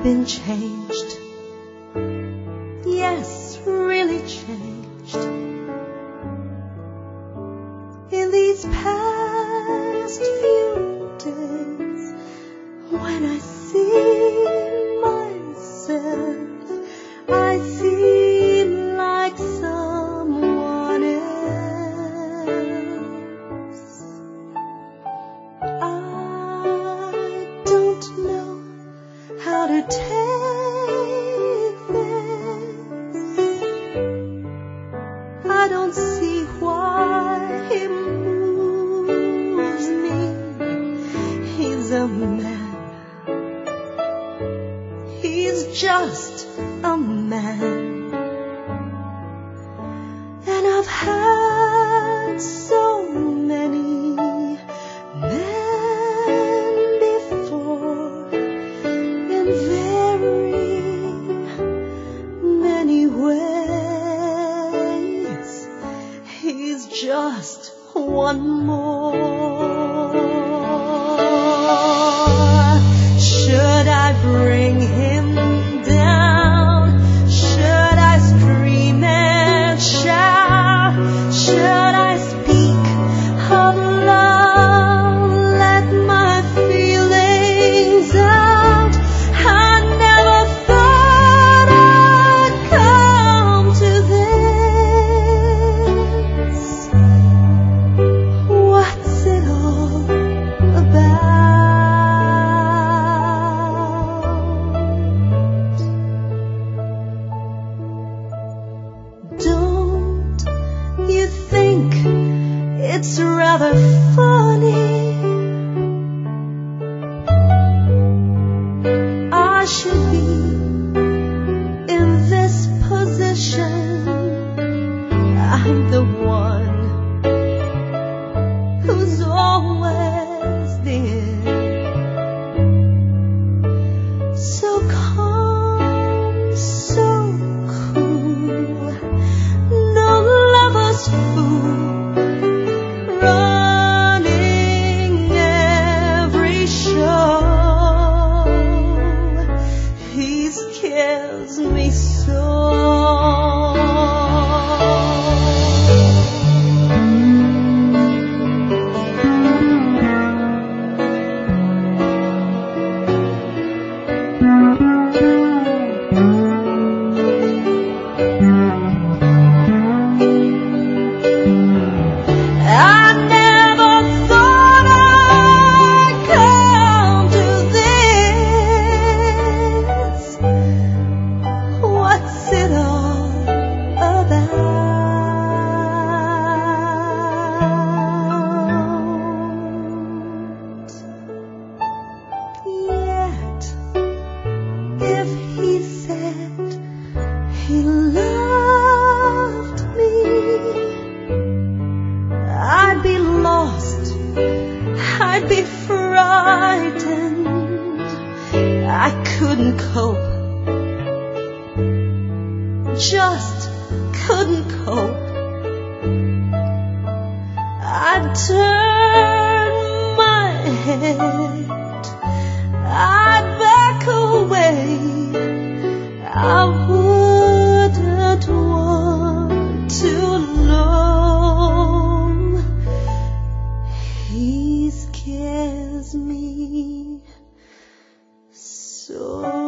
I've been changed. Yes, really changed. In these past few days, when I see myself, I seem like someone else. I don't know how to take this. I don't see why he moves me. He's a man. He's just a man. And I've had so many men before, in very many ways. He's just one more. Should I bring him down? Should I scream and shout? Should I speak of love? Let my feelings out. I never thought I'd come to this. What's it all about? Don't you think it's rather funny? I should be in this position. I'm the one who's always been so calm, so cool, no lover's fool, running every show. He scares me so. I never thought I'd come to this. What's it all about? Yet, if he said he loved me, I'd be lost, I'd be frightened. I couldn't cope, just couldn't cope. I'd turn my head, I'd back away. I wouldn't want to know. He scares me so.